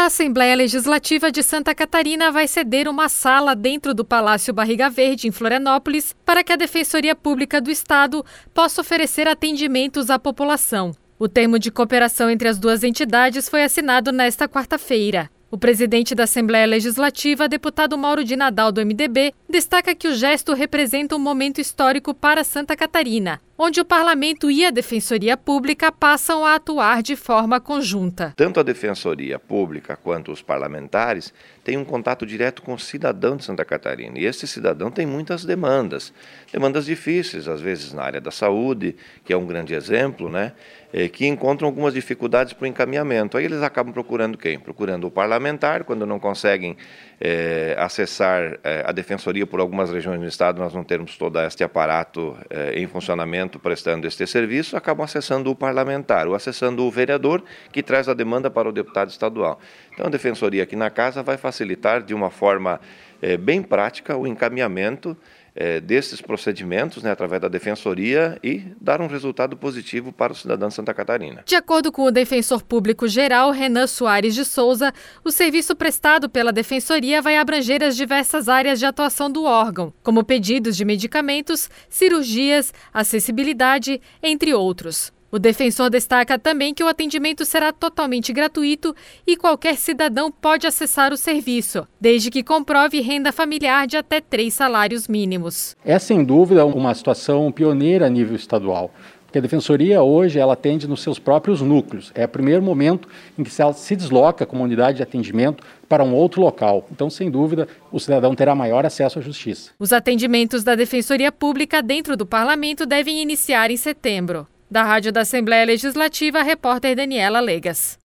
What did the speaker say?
Assembleia Legislativa de Santa Catarina vai ceder uma sala dentro do Palácio Barriga Verde, em Florianópolis, para que a Defensoria Pública do Estado possa oferecer atendimentos à população. O termo de cooperação entre as duas entidades foi assinado nesta quarta-feira. O presidente da Assembleia Legislativa, deputado Mauro de Nadal, do MDB, destaca que o gesto representa um momento histórico para Santa Catarina, onde o Parlamento e a Defensoria Pública passam a atuar de forma conjunta. Tanto a Defensoria Pública quanto os parlamentares têm um contato direto com o cidadão de Santa Catarina. E esse cidadão tem muitas demandas difíceis, às vezes na área da saúde, que é um grande exemplo, que encontram algumas dificuldades para o encaminhamento. Aí eles acabam procurando quem? Procurando o parlamentar, quando não conseguem acessar a Defensoria por algumas regiões do Estado, nós não temos todo este aparato em funcionamento prestando este serviço, acabam acessando o parlamentar ou acessando o vereador que traz a demanda para o deputado estadual. Então a Defensoria aqui na casa vai facilitar de uma forma bem prática o encaminhamento desses procedimentos através da Defensoria e dar um resultado positivo para o cidadão de Santa Catarina. De acordo com o Defensor Público Geral, Renan Soares de Souza, o serviço prestado pela Defensoria vai abranger as diversas áreas de atuação do órgão, como pedidos de medicamentos, cirurgias, acessibilidade, entre outros. O defensor destaca também que o atendimento será totalmente gratuito e qualquer cidadão pode acessar o serviço, desde que comprove renda familiar de até 3 salários mínimos. É sem dúvida uma situação pioneira a nível estadual, porque a Defensoria hoje ela atende nos seus próprios núcleos. É o primeiro momento em que ela se desloca como unidade de atendimento para um outro local. Então, sem dúvida, o cidadão terá maior acesso à justiça. Os atendimentos da Defensoria Pública dentro do Parlamento devem iniciar em setembro. Da Rádio da Assembleia Legislativa, a repórter Daniela Legas.